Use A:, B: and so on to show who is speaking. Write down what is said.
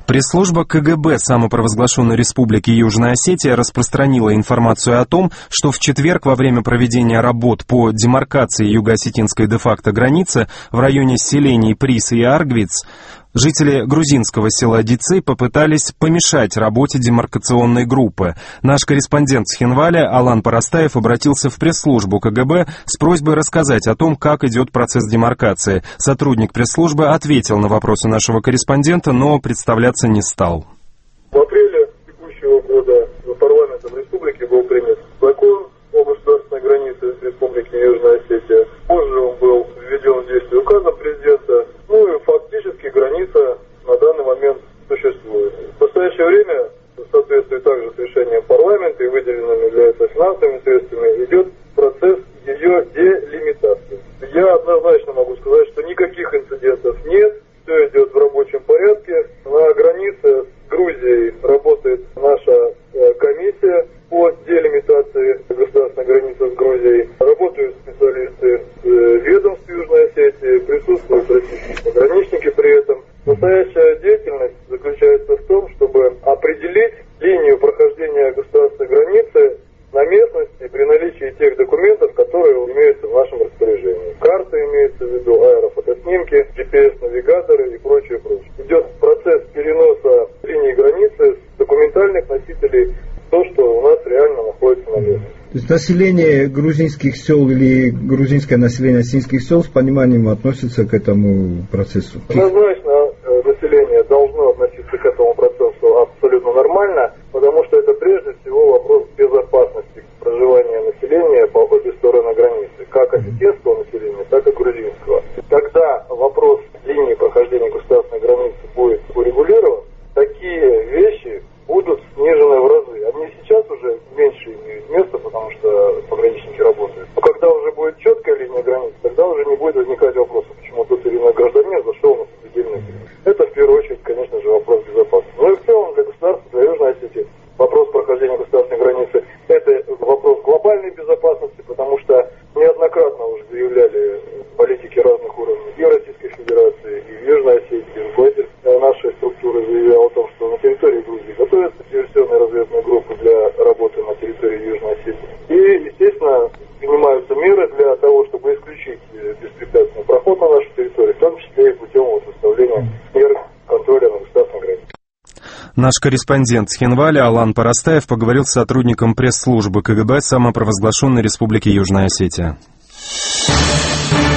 A: Пресс-служба КГБ самопровозглашенной Республики Южная Осетия распространила информацию о том, что в четверг во время проведения работ по демаркации юго-осетинской де-факто границы в районе селений Прис и Аргвиц жители грузинского села Дицы попытались помешать работе демаркационной группы. Наш корреспондент с Хинваля Алан Парастаев обратился в пресс-службу КГБ с просьбой рассказать о том, как идет процесс демаркации. Сотрудник пресс-службы ответил на вопросы нашего корреспондента, но представляться не стал.
B: В апреле текущего года парламентом республики был принят закон о государственной границе Республики Южная Осетия. Позже он был введен в действие указом президента. Ну и фактически граница на данный момент существует. В настоящее время, в соответствии также с решением парламента и выделенными для этого финансовыми средствами, идет процесс ее делимитации. Я однозначно могу сказать, что никаких инцидентов нет, все идет в рабочем порядке. На границе с Грузией работает наша комиссия по делимитации государственной границы с Грузией. Работают специалисты ведомств Южной Осетии, присутствуют российские пограничники при этом. Настоящая деятельность заключается в том, чтобы определить линию прохождения государственной границы на местности при наличии тех документов, которые имеются в нашем распоряжении. Карты имеются в виду, аэрофотоснимки, GPS-навигаторы и прочее. Идет процесс переноса линии границы с документальных носителей в то, что у нас реально находится на месте.
C: То есть население грузинских сел или грузинское население осетинских сел с пониманием относится к этому процессу?
B: Однозначно население должно относиться к этому процессу абсолютно нормально, потому что это прежде всего вопрос безопасности проживания населения по обе стороны границы, как осетинского населения, так и грузинского. Когда вопрос линии прохождения государственной границы будет урегулирован, такие вещи будут снижены в разы. Они сейчас уже меньше имеют место, потому что пограничники работают. Но когда уже будет четкая линия границы, тогда уже не будет возникать вопроса, почему тот или иной гражданин зашел на сопредельный период. Это в первую очередь, конечно же, вопрос безопасности. Но и в целом для государства, для Южной Осетии, вопрос прохождения государственной границы – это вопрос глобальной безопасности, потому что неоднократно уже заявляли политики разных уровней и в Российской Федерации, и в Южной Осетии, руководитель нашей структуры заявлял о том, что на территории Грузии готовятся диверсионные разведные группы для работы на территории Южной Осетии. И, естественно, принимаются меры для того, чтобы исключить беспрепятственный проход на нашу территорию, в том числе и путем выставления мер контроля на государственной границе.
A: Наш корреспондент с Хинваля Алан Парастаев поговорил с сотрудником пресс-службы КГБ самопровозглашенной Республики Южная Осетия.